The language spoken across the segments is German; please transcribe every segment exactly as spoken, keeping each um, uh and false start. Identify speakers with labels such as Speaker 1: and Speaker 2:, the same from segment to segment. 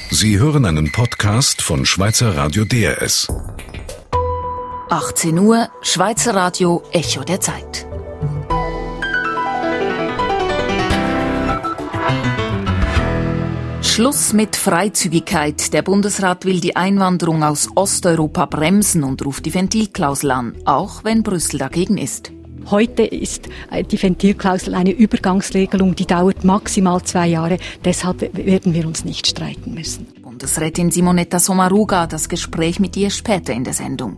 Speaker 1: Sie hören einen Podcast von Schweizer Radio D R S.
Speaker 2: achtzehn Uhr, Schweizer Radio, Echo der Zeit. Schluss mit Freizügigkeit. Der Bundesrat will die Einwanderung aus Osteuropa bremsen und ruft die Ventilklausel an, auch wenn Brüssel dagegen ist.
Speaker 3: Heute ist die Ventilklausel eine Übergangsregelung, die dauert maximal zwei Jahre. Deshalb werden wir uns nicht streiten müssen.
Speaker 2: Bundesrätin Simonetta Sommaruga, das Gespräch mit ihr später in der Sendung.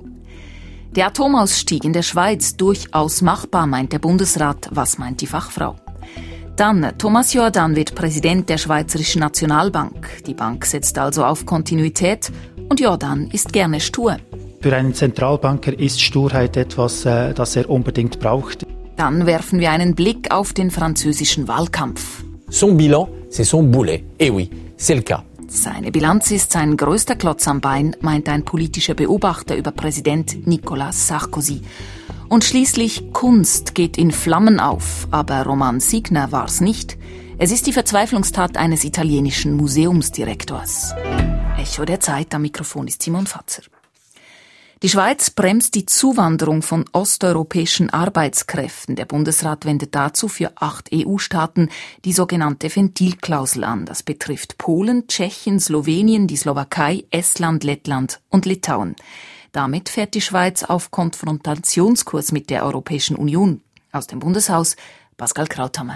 Speaker 2: Der Atomausstieg in der Schweiz durchaus machbar, meint der Bundesrat. Was meint die Fachfrau? Dann, Thomas Jordan wird Präsident der Schweizerischen Nationalbank. Die Bank setzt also auf Kontinuität und Jordan ist gerne stur.
Speaker 4: Für einen Zentralbanker ist Sturheit etwas, äh, das er unbedingt braucht.
Speaker 2: Dann werfen wir einen Blick auf den französischen Wahlkampf.
Speaker 5: Son bilan, c'est son boulet. Eh oui, c'est le cas.
Speaker 2: Seine Bilanz ist sein größter Klotz am Bein, meint ein politischer Beobachter über Präsident Nicolas Sarkozy. Und schließlich, Kunst geht in Flammen auf, aber Roman Signer war's nicht. Es ist die Verzweiflungstat eines italienischen Museumsdirektors. Echo der Zeit, am Mikrofon ist Simon Fatzer. Die Schweiz bremst die Zuwanderung von osteuropäischen Arbeitskräften. Der Bundesrat wendet dazu für acht E U-Staaten die sogenannte Ventilklausel an. Das betrifft Polen, Tschechien, Slowenien, die Slowakei, Estland, Lettland und Litauen. Damit fährt die Schweiz auf Konfrontationskurs mit der Europäischen Union. Aus dem Bundeshaus, Pascal Krauthammer.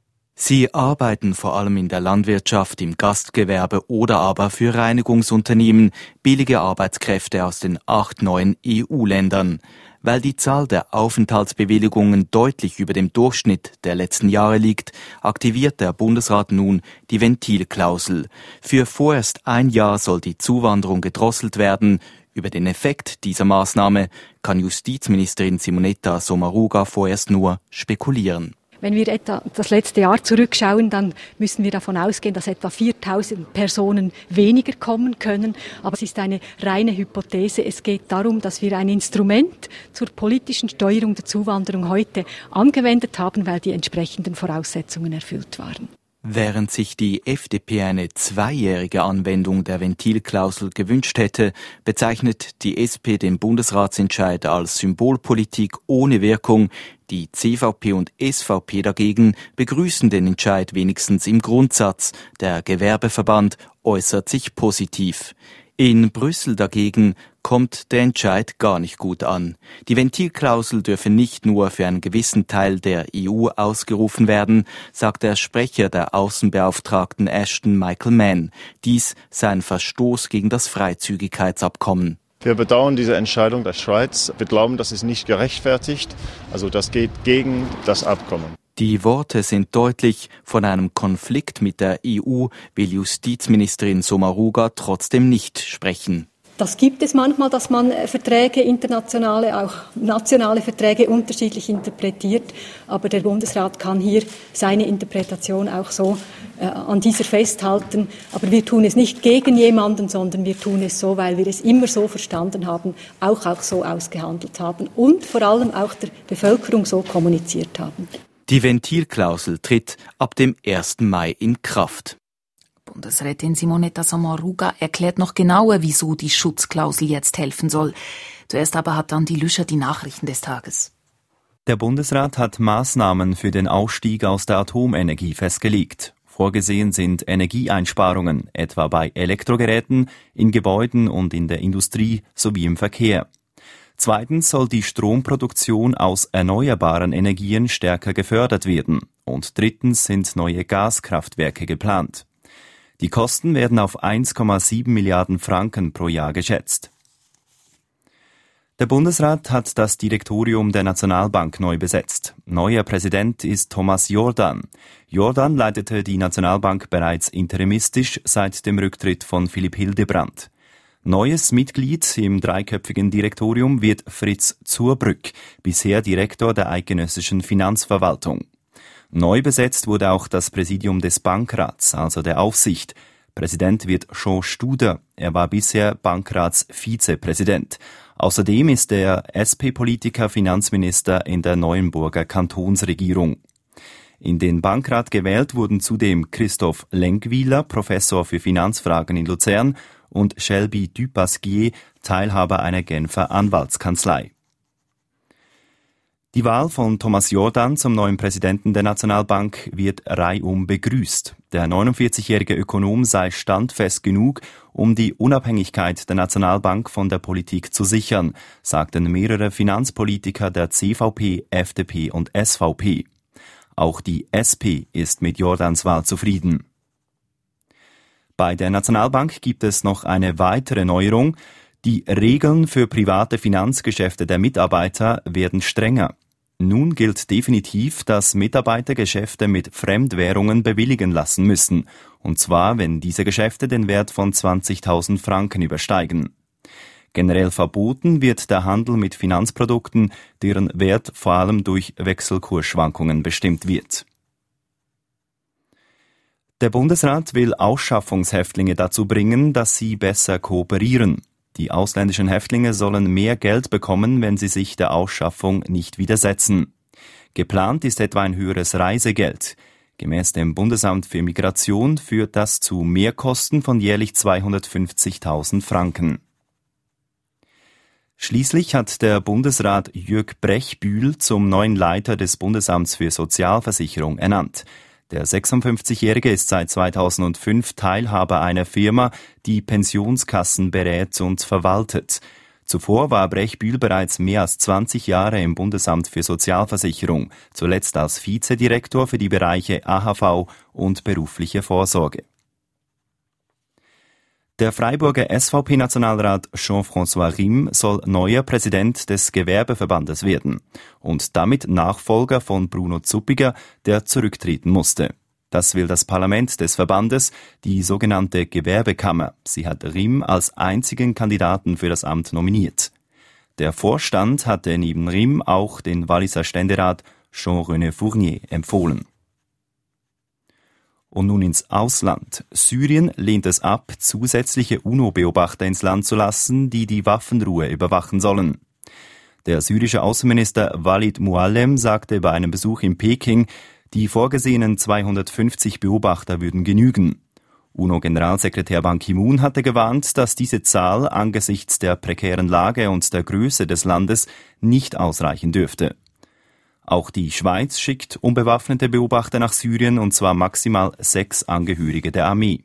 Speaker 6: Sie arbeiten vor allem in der Landwirtschaft, im Gastgewerbe oder aber für Reinigungsunternehmen, billige Arbeitskräfte aus den acht neuen E U-Ländern. Weil die Zahl der Aufenthaltsbewilligungen deutlich über dem Durchschnitt der letzten Jahre liegt, aktiviert der Bundesrat nun die Ventilklausel. Für vorerst ein Jahr soll die Zuwanderung gedrosselt werden. Über den Effekt dieser Maßnahme kann Justizministerin Simonetta Sommaruga vorerst nur spekulieren.
Speaker 3: Wenn wir etwa das letzte Jahr zurückschauen, dann müssen wir davon ausgehen, dass etwa viertausend Personen weniger kommen können. Aber es ist eine reine Hypothese. Es geht darum, dass wir ein Instrument zur politischen Steuerung der Zuwanderung heute angewendet haben, weil die entsprechenden Voraussetzungen erfüllt waren.
Speaker 6: Während sich die F D P eine zweijährige Anwendung der Ventilklausel gewünscht hätte, bezeichnet die S P den Bundesratsentscheid als Symbolpolitik ohne Wirkung. Die C V P und S V P dagegen begrüßen den Entscheid wenigstens im Grundsatz. Der Gewerbeverband äußert sich positiv. In Brüssel dagegen kommt der Entscheid gar nicht gut an. Die Ventilklausel dürfe nicht nur für einen gewissen Teil der E U ausgerufen werden, sagt der Sprecher der Außenbeauftragten Ashton, Michael Mann. Dies sei ein Verstoß gegen das Freizügigkeitsabkommen.
Speaker 7: Wir bedauern diese Entscheidung der Schweiz. Wir glauben, das ist nicht gerechtfertigt. Also das geht gegen das Abkommen.
Speaker 6: Die Worte sind deutlich. Von einem Konflikt mit der E U will Justizministerin Sommaruga trotzdem nicht sprechen.
Speaker 3: Das gibt es manchmal, dass man Verträge, internationale, auch nationale Verträge unterschiedlich interpretiert. Aber der Bundesrat kann hier seine Interpretation auch so äh, an dieser festhalten. Aber wir tun es nicht gegen jemanden, sondern wir tun es so, weil wir es immer so verstanden haben, auch, auch so ausgehandelt haben und vor allem auch der Bevölkerung so kommuniziert haben.
Speaker 6: Die Ventilklausel tritt ab dem ersten Mai in Kraft.
Speaker 2: Bundesrätin Simonetta Sommaruga erklärt noch genauer, wieso die Schutzklausel jetzt helfen soll. Zuerst aber hat Andi Lüscher die Nachrichten des Tages.
Speaker 8: Der Bundesrat hat Maßnahmen für den Ausstieg aus der Atomenergie festgelegt. Vorgesehen sind Energieeinsparungen, etwa bei Elektrogeräten, in Gebäuden und in der Industrie sowie im Verkehr. Zweitens soll die Stromproduktion aus erneuerbaren Energien stärker gefördert werden. Und drittens sind neue Gaskraftwerke geplant. Die Kosten werden auf eins Komma sieben Milliarden Franken pro Jahr geschätzt. Der Bundesrat hat das Direktorium der Nationalbank neu besetzt. Neuer Präsident ist Thomas Jordan. Jordan leitete die Nationalbank bereits interimistisch seit dem Rücktritt von Philipp Hildebrand. Neues Mitglied im dreiköpfigen Direktorium wird Fritz Zurbrück, bisher Direktor der Eidgenössischen Finanzverwaltung. Neu besetzt wurde auch das Präsidium des Bankrats, also der Aufsicht. Präsident wird Jean Studer, er war bisher Bankratsvizepräsident. Außerdem ist er S P-Politiker Finanzminister in der Neuenburger Kantonsregierung. In den Bankrat gewählt wurden zudem Christoph Lenkwieler, Professor für Finanzfragen in Luzern, und Shelby Dupasquier, Teilhaber einer Genfer Anwaltskanzlei. Die Wahl von Thomas Jordan zum neuen Präsidenten der Nationalbank wird reihum begrüßt. Der neunundvierzigjährige Ökonom sei standfest genug, um die Unabhängigkeit der Nationalbank von der Politik zu sichern, sagten mehrere Finanzpolitiker der C V P, F D P und S V P. Auch die S P ist mit Jordans Wahl zufrieden. Bei der Nationalbank gibt es noch eine weitere Neuerung. Die Regeln für private Finanzgeschäfte der Mitarbeiter werden strenger. Nun gilt definitiv, dass Mitarbeiter Geschäfte mit Fremdwährungen bewilligen lassen müssen, und zwar, wenn diese Geschäfte den Wert von zwanzigtausend Franken übersteigen. Generell verboten wird der Handel mit Finanzprodukten, deren Wert vor allem durch Wechselkursschwankungen bestimmt wird. Der Bundesrat will Ausschaffungshäftlinge dazu bringen, dass sie besser kooperieren. Die ausländischen Häftlinge sollen mehr Geld bekommen, wenn sie sich der Ausschaffung nicht widersetzen. Geplant ist etwa ein höheres Reisegeld. Gemäß dem Bundesamt für Migration führt das zu Mehrkosten von jährlich zweihundertfünfzigtausend Franken. Schließlich hat der Bundesrat Jürg Brechbühl zum neuen Leiter des Bundesamts für Sozialversicherung ernannt. Der sechsundfünfzigjährige ist seit zweitausendfünf Teilhaber einer Firma, die Pensionskassen berät und verwaltet. Zuvor war Brechbühl bereits mehr als zwanzig Jahre im Bundesamt für Sozialversicherung, zuletzt als Vizedirektor für die Bereiche A H V und berufliche Vorsorge. Der Freiburger S V P-Nationalrat Jean-François Riem soll neuer Präsident des Gewerbeverbandes werden und damit Nachfolger von Bruno Zuppiger, der zurücktreten musste. Das will das Parlament des Verbandes, die sogenannte Gewerbekammer. Sie hat Riem als einzigen Kandidaten für das Amt nominiert. Der Vorstand hatte neben Riem auch den Walliser Ständerat Jean-René Fournier empfohlen. Und nun ins Ausland. Syrien lehnt es ab, zusätzliche UNO-Beobachter ins Land zu lassen, die die Waffenruhe überwachen sollen. Der syrische Außenminister Walid Muallem sagte bei einem Besuch in Peking, die vorgesehenen zweihundertfünfzig Beobachter würden genügen. UNO-Generalsekretär Ban Ki-moon hatte gewarnt, dass diese Zahl angesichts der prekären Lage und der Größe des Landes nicht ausreichen dürfte. Auch die Schweiz schickt unbewaffnete Beobachter nach Syrien, und zwar maximal sechs Angehörige der Armee.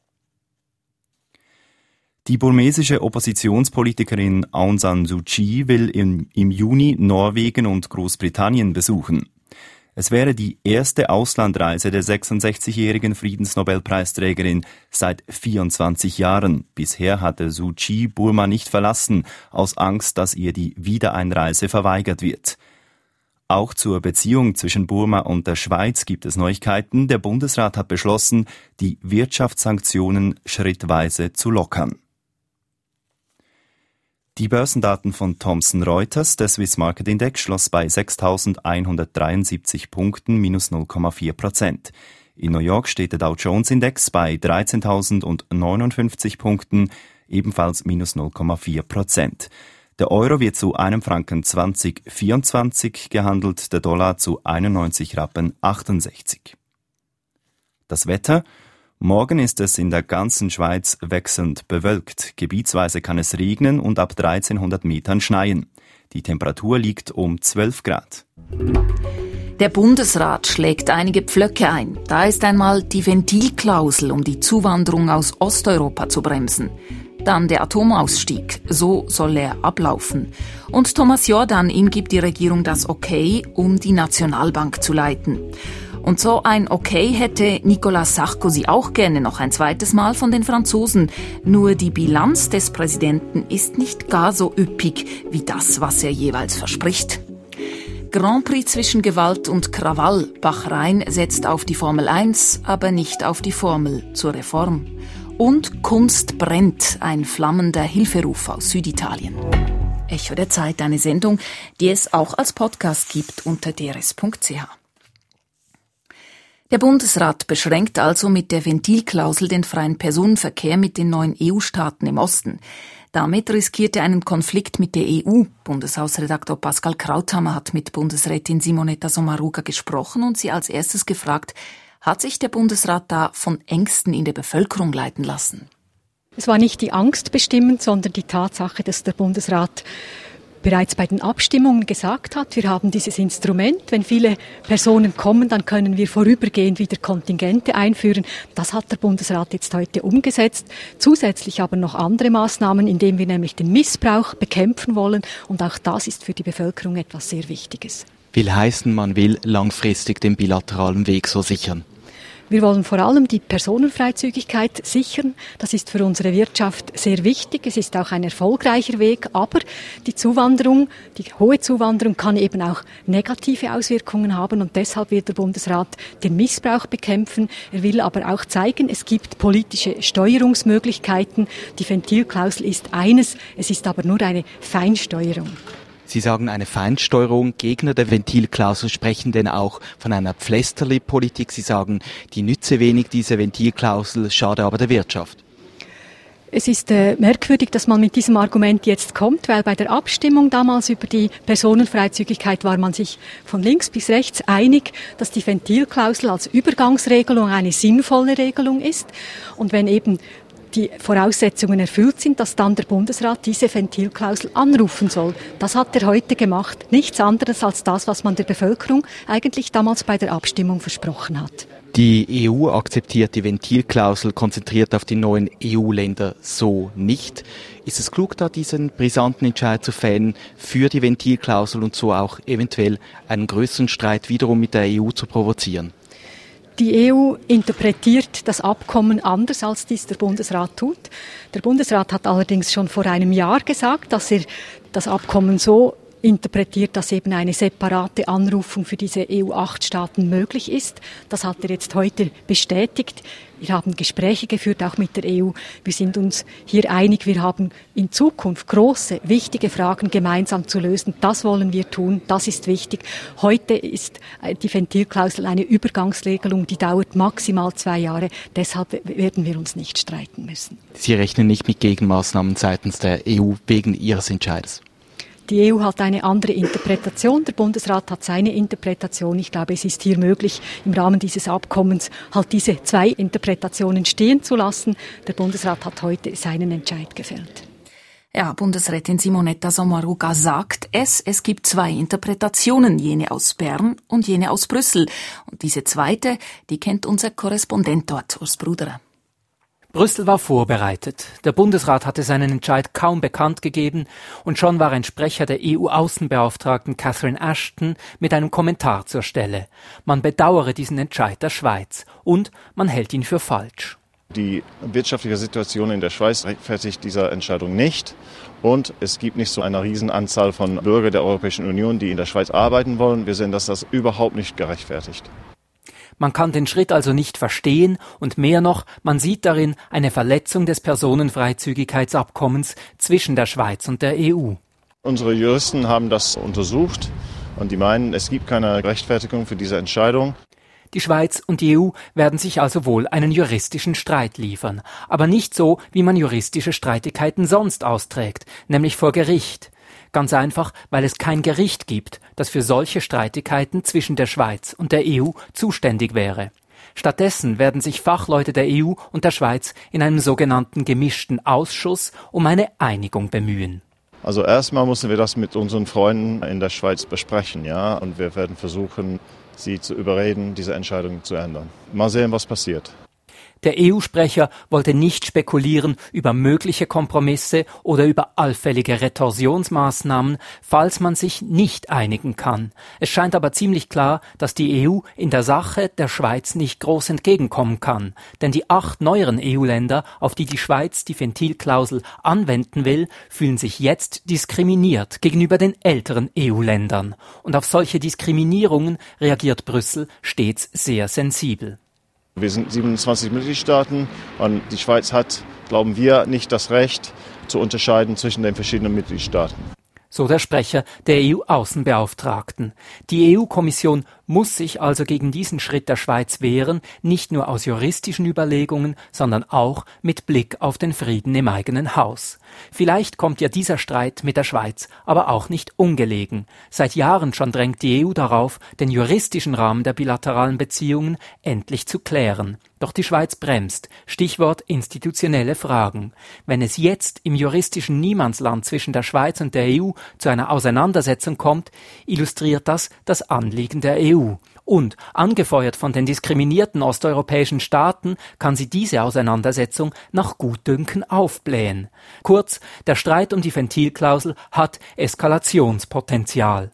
Speaker 8: Die burmesische Oppositionspolitikerin Aung San Suu Kyi will im, im Juni Norwegen und Großbritannien besuchen. Es wäre die erste Auslandreise der sechsundsechzigjährigen Friedensnobelpreisträgerin seit vierundzwanzig Jahren. Bisher hatte Suu Kyi Burma nicht verlassen, aus Angst, dass ihr die Wiedereinreise verweigert wird. Auch zur Beziehung zwischen Burma und der Schweiz gibt es Neuigkeiten. Der Bundesrat hat beschlossen, die Wirtschaftssanktionen schrittweise zu lockern. Die Börsendaten von Thomson Reuters, der Swiss Market Index, schloss bei sechstausendeinhundertdreiundsiebzig Punkten, minus null Komma vier Prozent. In New York steht der Dow Jones Index bei dreizehntausendneunundfünfzig Punkten, ebenfalls minus null Komma vier Prozent. Der Euro wird zu einem Franken zwanzig Komma vierundzwanzig gehandelt, der Dollar zu einundneunzig Rappen achtundsechzig. Das Wetter: Morgen ist es in der ganzen Schweiz wechselnd bewölkt. Gebietsweise kann es regnen und ab dreizehnhundert Metern schneien. Die Temperatur liegt um zwölf Grad.
Speaker 2: Der Bundesrat schlägt einige Pflöcke ein. Da ist einmal die Ventilklausel, um die Zuwanderung aus Osteuropa zu bremsen. Dann der Atomausstieg, so soll er ablaufen. Und Thomas Jordan, ihm gibt die Regierung das Okay, um die Nationalbank zu leiten. Und so ein Okay hätte Nicolas Sarkozy auch gerne noch ein zweites Mal von den Franzosen. Nur die Bilanz des Präsidenten ist nicht gar so üppig wie das, was er jeweils verspricht. Grand Prix zwischen Gewalt und Krawall. Bahrain setzt auf die Formel eins, aber nicht auf die Formel zur Reform. Und Kunst brennt, ein flammender Hilferuf aus Süditalien. Echo der Zeit, eine Sendung, die es auch als Podcast gibt unter d r s punkt c h. Der Bundesrat beschränkt also mit der Ventilklausel den freien Personenverkehr mit den neuen E U-Staaten im Osten. Damit riskiert er einen Konflikt mit der E U. Bundeshausredaktor Pascal Krauthammer hat mit Bundesrätin Simonetta Sommaruga gesprochen und sie als erstes gefragt, hat sich der Bundesrat da von Ängsten in der Bevölkerung leiten lassen?
Speaker 3: Es war nicht die Angst bestimmend, sondern die Tatsache, dass der Bundesrat bereits bei den Abstimmungen gesagt hat, wir haben dieses Instrument, wenn viele Personen kommen, dann können wir vorübergehend wieder Kontingente einführen. Das hat der Bundesrat jetzt heute umgesetzt. Zusätzlich aber noch andere Maßnahmen, indem wir nämlich den Missbrauch bekämpfen wollen. Und auch das ist für die Bevölkerung etwas sehr Wichtiges.
Speaker 6: Will heißen, man will langfristig den bilateralen Weg so sichern.
Speaker 3: Wir wollen vor allem die Personenfreizügigkeit sichern. Das ist für unsere Wirtschaft sehr wichtig. Es ist auch ein erfolgreicher Weg. Aber die Zuwanderung, die hohe Zuwanderung kann eben auch negative Auswirkungen haben. Und deshalb wird der Bundesrat den Missbrauch bekämpfen. Er will aber auch zeigen, es gibt politische Steuerungsmöglichkeiten. Die Ventilklausel ist eines. Es ist aber nur eine Feinsteuerung.
Speaker 6: Sie sagen eine Feinsteuerung. Gegner der Ventilklausel sprechen denn auch von einer Pflästerli-Politik. Sie sagen, die nütze wenig, diese Ventilklausel, schade aber der Wirtschaft.
Speaker 3: Es ist äh, merkwürdig, dass man mit diesem Argument jetzt kommt, weil bei der Abstimmung damals über die Personenfreizügigkeit war man sich von links bis rechts einig, dass die Ventilklausel als Übergangsregelung eine sinnvolle Regelung ist. Und wenn eben die Voraussetzungen erfüllt sind, dass dann der Bundesrat diese Ventilklausel anrufen soll. Das hat er heute gemacht. Nichts anderes als das, was man der Bevölkerung eigentlich damals bei der Abstimmung versprochen hat.
Speaker 6: Die E U akzeptiert die Ventilklausel, konzentriert auf die neuen E U-Länder so nicht. Ist es klug, da diesen brisanten Entscheid zu fällen für die Ventilklausel und so auch eventuell einen größeren Streit wiederum mit der E U zu provozieren?
Speaker 3: Die E U interpretiert das Abkommen anders, als dies der Bundesrat tut. Der Bundesrat hat allerdings schon vor einem Jahr gesagt, dass er das Abkommen so interpretiert, dass eben eine separate Anrufung für diese E U acht Staaten möglich ist. Das hat er jetzt heute bestätigt. Wir haben Gespräche geführt, auch mit der E U. Wir sind uns hier einig, wir haben in Zukunft große, wichtige Fragen gemeinsam zu lösen. Das wollen wir tun, das ist wichtig. Heute ist die Ventilklausel eine Übergangsregelung, die dauert maximal zwei Jahre. Deshalb werden wir uns nicht streiten müssen.
Speaker 6: Sie rechnen nicht mit Gegenmaßnahmen seitens der E U wegen Ihres Entscheides?
Speaker 3: Die E U hat eine andere Interpretation, der Bundesrat hat seine Interpretation. Ich glaube, es ist hier möglich, im Rahmen dieses Abkommens halt diese zwei Interpretationen stehen zu lassen. Der Bundesrat hat heute seinen Entscheid gefällt.
Speaker 2: Ja, Bundesrätin Simonetta Sommaruga sagt es, es gibt zwei Interpretationen, jene aus Bern und jene aus Brüssel. Und diese zweite, die kennt unser Korrespondent dort, Urs Bruderer.
Speaker 9: Brüssel war vorbereitet. Der Bundesrat hatte seinen Entscheid kaum bekannt gegeben und schon war ein Sprecher der E U-Außenbeauftragten Catherine Ashton mit einem Kommentar zur Stelle. Man bedauere diesen Entscheid der Schweiz und man hält ihn für falsch.
Speaker 7: Die wirtschaftliche Situation in der Schweiz rechtfertigt dieser Entscheidung nicht. Und es gibt nicht so eine Riesenanzahl von Bürgern der Europäischen Union, die in der Schweiz arbeiten wollen. Wir sehen, dass das überhaupt nicht gerechtfertigt.
Speaker 9: Man kann den Schritt also nicht verstehen und mehr noch, man sieht darin eine Verletzung des Personenfreizügigkeitsabkommens zwischen der Schweiz und der E U.
Speaker 7: Unsere Juristen haben das untersucht und die meinen, es gibt keine Rechtfertigung für diese Entscheidung.
Speaker 9: Die Schweiz und die E U werden sich also wohl einen juristischen Streit liefern, aber nicht so, wie man juristische Streitigkeiten sonst austrägt, nämlich vor Gericht. Ganz einfach, weil es kein Gericht gibt, das für solche Streitigkeiten zwischen der Schweiz und der E U zuständig wäre. Stattdessen werden sich Fachleute der E U und der Schweiz in einem sogenannten gemischten Ausschuss um eine Einigung bemühen.
Speaker 7: Also erstmal müssen wir das mit unseren Freunden in der Schweiz besprechen, ja, und wir werden versuchen, sie zu überreden, diese Entscheidung zu ändern. Mal sehen, was passiert.
Speaker 9: Der E U-Sprecher wollte nicht spekulieren über mögliche Kompromisse oder über allfällige Retorsionsmaßnahmen, falls man sich nicht einigen kann. Es scheint aber ziemlich klar, dass die E U in der Sache der Schweiz nicht groß entgegenkommen kann. Denn die acht neueren E U-Länder, auf die die Schweiz die Ventilklausel anwenden will, fühlen sich jetzt diskriminiert gegenüber den älteren E U-Ländern. Und auf solche Diskriminierungen reagiert Brüssel stets sehr sensibel.
Speaker 7: Wir sind siebenundzwanzig Mitgliedstaaten und die Schweiz hat, glauben wir, nicht das Recht zu unterscheiden zwischen den verschiedenen Mitgliedstaaten.
Speaker 9: So der Sprecher der E U-Außenbeauftragten. Die E U-Kommission muss sich also gegen diesen Schritt der Schweiz wehren, nicht nur aus juristischen Überlegungen, sondern auch mit Blick auf den Frieden im eigenen Haus. Vielleicht kommt ja dieser Streit mit der Schweiz aber auch nicht ungelegen. Seit Jahren schon drängt die E U darauf, den juristischen Rahmen der bilateralen Beziehungen endlich zu klären. Doch die Schweiz bremst. Stichwort institutionelle Fragen. Wenn es jetzt im juristischen Niemandsland zwischen der Schweiz und der E U zu einer Auseinandersetzung kommt, illustriert das das Anliegen der E U. Und, angefeuert von den diskriminierten osteuropäischen Staaten, kann sie diese Auseinandersetzung nach Gutdünken aufblähen. Kurz, der Streit um die Ventilklausel hat Eskalationspotenzial.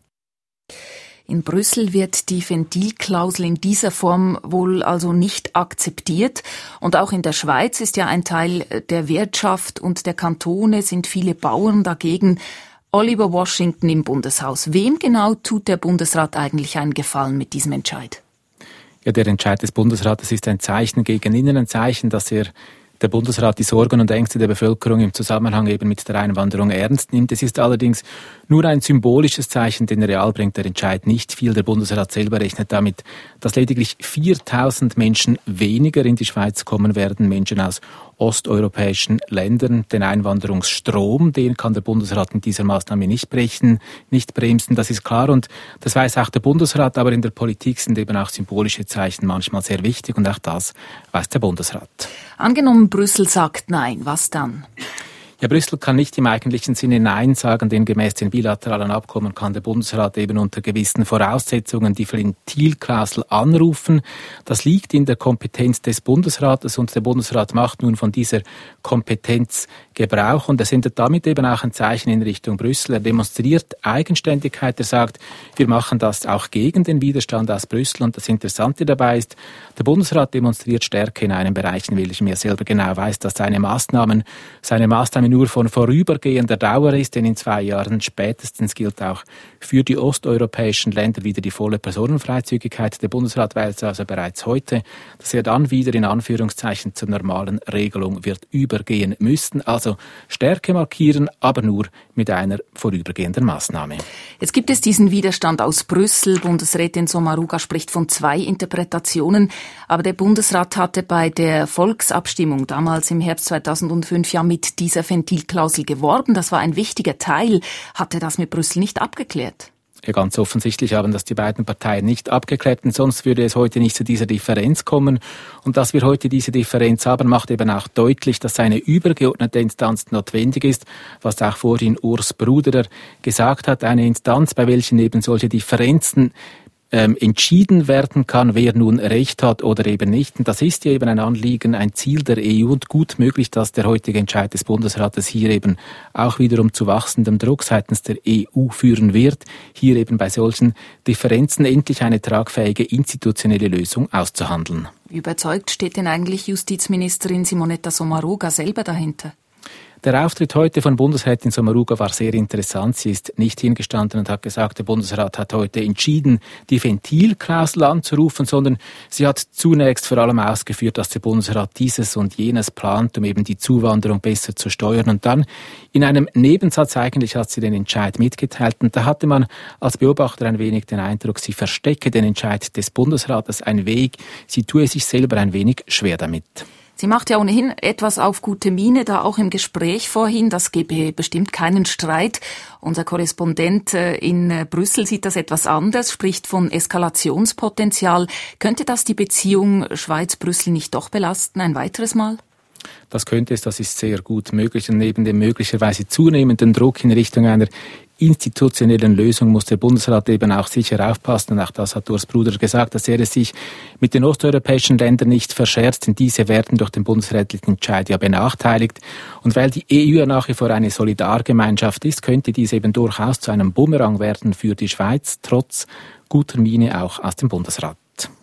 Speaker 2: In Brüssel wird die Ventilklausel in dieser Form wohl also nicht akzeptiert. Und auch in der Schweiz ist ja ein Teil der Wirtschaft und der Kantone, sind viele Bauern dagegen. Oliver Washington im Bundeshaus. Wem genau tut der Bundesrat eigentlich einen Gefallen mit diesem Entscheid?
Speaker 10: Ja, der Entscheid des Bundesrates ist ein Zeichen gegen innen, ein Zeichen, dass er der Bundesrat die Sorgen und Ängste der Bevölkerung im Zusammenhang eben mit der Einwanderung ernst nimmt. Es ist allerdings nur ein symbolisches Zeichen, denn real bringt der Entscheid nicht viel. Der Bundesrat selber rechnet damit, dass lediglich viertausend Menschen weniger in die Schweiz kommen werden, Menschen aus osteuropäischen Ländern. Den Einwanderungsstrom, den kann der Bundesrat mit dieser Maßnahme nicht brechen, nicht bremsen, das ist klar. Und das weiß auch der Bundesrat, aber in der Politik sind eben auch symbolische Zeichen manchmal sehr wichtig und auch das weiß der Bundesrat.
Speaker 2: Angenommen, Brüssel sagt Nein, was dann?
Speaker 10: Ja, Brüssel kann nicht im eigentlichen Sinne Nein sagen, denn gemäß den bilateralen Abkommen kann der Bundesrat eben unter gewissen Voraussetzungen die Ventilklausel anrufen. Das liegt in der Kompetenz des Bundesrates und der Bundesrat macht nun von dieser Kompetenz Gebrauch und er sendet damit eben auch ein Zeichen in Richtung Brüssel. Er demonstriert Eigenständigkeit, er sagt, wir machen das auch gegen den Widerstand aus Brüssel und das Interessante dabei ist, der Bundesrat demonstriert Stärke in einem Bereich, in welchem er selber genau weiß, dass seine Maßnahmen, seine Maßnahmen nur von vorübergehender Dauer ist, denn in zwei Jahren spätestens gilt auch für die osteuropäischen Länder wieder die volle Personenfreizügigkeit. Der Bundesrat weiß also bereits heute, dass er dann wieder in Anführungszeichen zur normalen Regelung wird übergehen müssen. Also Stärke markieren, aber nur mit einer vorübergehenden Maßnahme.
Speaker 2: Jetzt gibt es diesen Widerstand aus Brüssel. Bundesrätin Sommaruga spricht von zwei Interpretationen. Aber der Bundesrat hatte bei der Volksabstimmung damals im Herbst zweitausendfünf ja mit dieser Ventilklausel geworben. Das war ein wichtiger Teil. Hat er das mit Brüssel nicht abgeklärt?
Speaker 10: Ja, ganz offensichtlich haben das die beiden Parteien nicht abgeklärt, und sonst würde es heute nicht zu dieser Differenz kommen. Und dass wir heute diese Differenz haben, macht eben auch deutlich, dass eine übergeordnete Instanz notwendig ist, was auch vorhin Urs Bruderer gesagt hat, eine Instanz, bei welchen eben solche Differenzen Ähm, entschieden werden kann, wer nun Recht hat oder eben nicht. Und das ist ja eben ein Anliegen, ein Ziel der E U und gut möglich, dass der heutige Entscheid des Bundesrates hier eben auch wiederum zu wachsendem Druck seitens der E U führen wird, hier eben bei solchen Differenzen endlich eine tragfähige institutionelle Lösung auszuhandeln.
Speaker 2: Wie überzeugt steht denn eigentlich Justizministerin Simonetta Sommaruga selber dahinter?
Speaker 10: Der Auftritt heute von Bundesrätin Sommaruga war sehr interessant. Sie ist nicht hingestanden und hat gesagt, der Bundesrat hat heute entschieden, die Ventilklausel anzurufen, sondern sie hat zunächst vor allem ausgeführt, dass der Bundesrat dieses und jenes plant, um eben die Zuwanderung besser zu steuern. Und dann in einem Nebensatz eigentlich hat sie den Entscheid mitgeteilt. Und da hatte man als Beobachter ein wenig den Eindruck, sie verstecke den Entscheid des Bundesrates ein wenig. Sie tue sich selber ein wenig schwer damit.
Speaker 2: Sie macht ja ohnehin etwas auf gute Miene, da auch im Gespräch vorhin, das gebe bestimmt keinen Streit. Unser Korrespondent in Brüssel sieht das etwas anders, spricht von Eskalationspotenzial. Könnte das die Beziehung Schweiz-Brüssel nicht doch belasten, ein weiteres Mal?
Speaker 10: Das könnte es, das ist sehr gut möglich. Und neben dem möglicherweise zunehmenden Druck in Richtung einer institutionellen Lösung muss der Bundesrat eben auch sicher aufpassen. Und auch das hat Urs Bruder gesagt, dass er es sich mit den osteuropäischen Ländern nicht verscherzt, denn diese werden durch den bundesrätlichen Entscheid ja benachteiligt. Und weil die E U ja nach wie vor eine Solidargemeinschaft ist, könnte dies eben durchaus zu einem Bumerang werden für die Schweiz, trotz guter Miene auch aus dem Bundesrat.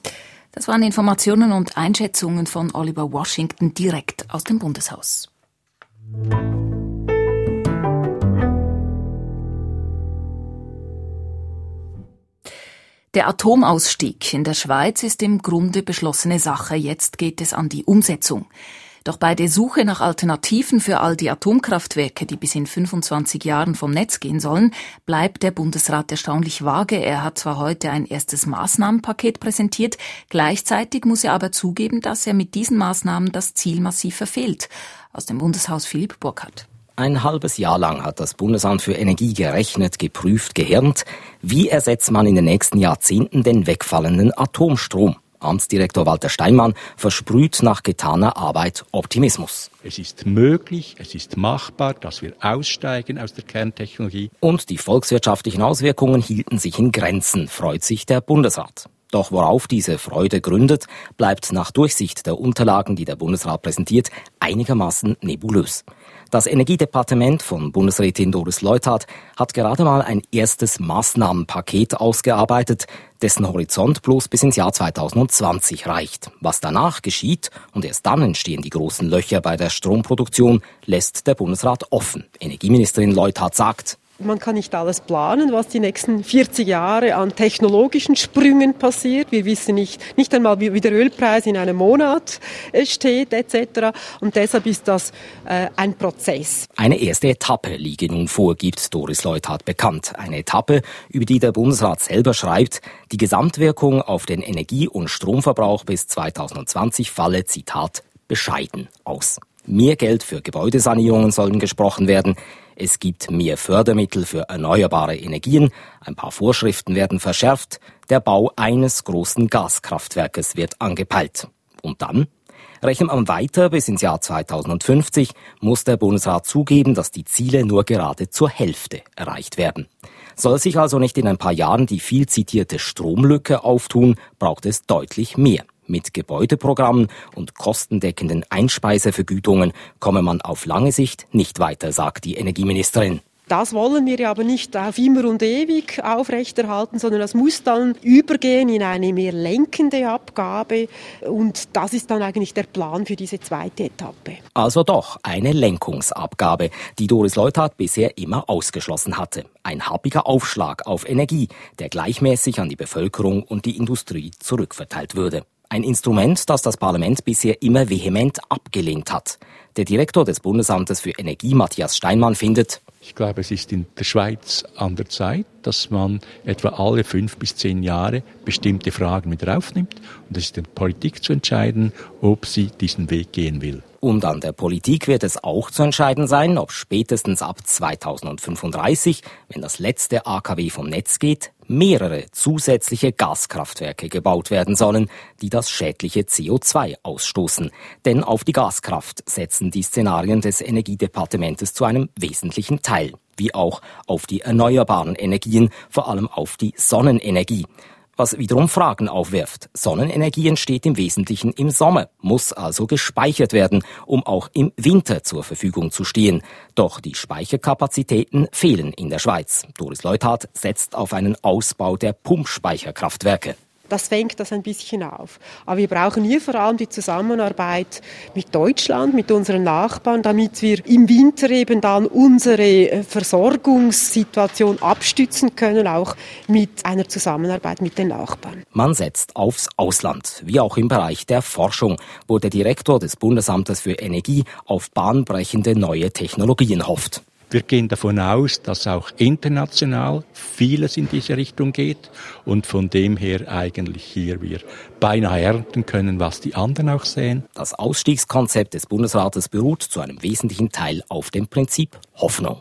Speaker 2: Das waren Informationen und Einschätzungen von Oliver Washington direkt aus dem Bundeshaus. Der Atomausstieg in der Schweiz ist im Grunde beschlossene Sache. Jetzt geht es an die Umsetzung. Doch bei der Suche nach Alternativen für all die Atomkraftwerke, die bis in fünfundzwanzig Jahren vom Netz gehen sollen, bleibt der Bundesrat erstaunlich vage. Er hat zwar heute ein erstes Maßnahmenpaket präsentiert, gleichzeitig muss er aber zugeben, dass er mit diesen Maßnahmen das Ziel massiv verfehlt. Aus dem Bundeshaus Philipp Burkhardt.
Speaker 11: Ein halbes Jahr lang hat das Bundesamt für Energie gerechnet, geprüft, gehirnt. Wie ersetzt man in den nächsten Jahrzehnten den wegfallenden Atomstrom? Amtsdirektor Walter Steinmann versprüht nach getaner Arbeit Optimismus.
Speaker 12: Es ist möglich, es ist machbar, dass wir aussteigen aus der Kerntechnologie.
Speaker 11: Und die volkswirtschaftlichen Auswirkungen hielten sich in Grenzen, freut sich der Bundesrat. Doch worauf diese Freude gründet, bleibt nach Durchsicht der Unterlagen, die der Bundesrat präsentiert, einigermaßen nebulös. Das Energiedepartement von Bundesrätin Doris Leuthard hat gerade mal ein erstes Maßnahmenpaket ausgearbeitet, dessen Horizont bloß bis ins Jahr zweitausendzwanzig reicht. Was danach geschieht, und erst dann entstehen die großen Löcher bei der Stromproduktion, lässt der Bundesrat offen. Energieministerin Leuthard sagt:
Speaker 13: Man kann nicht alles planen, was die nächsten vierzig Jahre an technologischen Sprüngen passiert. Wir wissen nicht, nicht einmal, wie der Ölpreis in einem Monat steht, et cetera. Und deshalb ist das äh, ein Prozess.
Speaker 11: Eine erste Etappe liege nun vor, gibt Doris Leuthard bekannt. Eine Etappe, über die der Bundesrat selber schreibt, die Gesamtwirkung auf den Energie- und Stromverbrauch bis zweitausendzwanzig falle, Zitat, bescheiden aus. Mehr Geld für Gebäudesanierungen sollen gesprochen werden. Es gibt mehr Fördermittel für erneuerbare Energien. Ein paar Vorschriften werden verschärft. Der Bau eines großen Gaskraftwerkes wird angepeilt. Und dann? Rechnet man weiter bis ins Jahr zweitausendfünfzig, muss der Bundesrat zugeben, dass die Ziele nur gerade zur Hälfte erreicht werden. Soll sich also nicht in ein paar Jahren die viel zitierte Stromlücke auftun, braucht es deutlich mehr. Mit Gebäudeprogrammen und kostendeckenden Einspeisevergütungen komme man auf lange Sicht nicht weiter, sagt die Energieministerin.
Speaker 13: Das wollen wir ja aber nicht auf immer und ewig aufrechterhalten, sondern das muss dann übergehen in eine mehr lenkende Abgabe. Und das ist dann eigentlich der Plan für diese zweite Etappe.
Speaker 11: Also doch eine Lenkungsabgabe, die Doris Leuthard bisher immer ausgeschlossen hatte. Ein happiger Aufschlag auf Energie, der gleichmäßig an die Bevölkerung und die Industrie zurückverteilt würde. Ein Instrument, das das Parlament bisher immer vehement abgelehnt hat. Der Direktor des Bundesamtes für Energie, Matthias Steinmann, findet:
Speaker 12: Ich glaube, es ist in der Schweiz an der Zeit, dass man etwa alle fünf bis zehn Jahre bestimmte Fragen wieder aufnimmt. Und es ist der Politik zu entscheiden, ob sie diesen Weg gehen will.
Speaker 11: Und an der Politik wird es auch zu entscheiden sein, ob spätestens ab zweitausendfünfunddreißig, wenn das letzte A K W vom Netz geht, mehrere zusätzliche Gaskraftwerke gebaut werden sollen, die das schädliche C O zwei ausstoßen. Denn auf die Gaskraft setzen die Szenarien des Energiedepartementes zu einem wesentlichen Teil, wie auch auf die erneuerbaren Energien, vor allem auf die Sonnenenergie. Was wiederum Fragen aufwirft. Sonnenenergie entsteht im Wesentlichen im Sommer, muss also gespeichert werden, um auch im Winter zur Verfügung zu stehen. Doch die Speicherkapazitäten fehlen in der Schweiz. Doris Leuthard setzt auf einen Ausbau der Pumpspeicherkraftwerke.
Speaker 13: Das fängt das ein bisschen auf. Aber wir brauchen hier vor allem die Zusammenarbeit mit Deutschland, mit unseren Nachbarn, damit wir im Winter eben dann unsere Versorgungssituation abstützen können, auch mit einer Zusammenarbeit mit den Nachbarn.
Speaker 11: Man setzt aufs Ausland, wie auch im Bereich der Forschung, wo der Direktor des Bundesamtes für Energie auf bahnbrechende neue Technologien hofft.
Speaker 12: Wir gehen davon aus, dass auch international vieles in diese Richtung geht und von dem her eigentlich hier wir beinahe ernten können, was die anderen auch sehen.
Speaker 11: Das Ausstiegskonzept des Bundesrates beruht zu einem wesentlichen Teil auf dem Prinzip Hoffnung.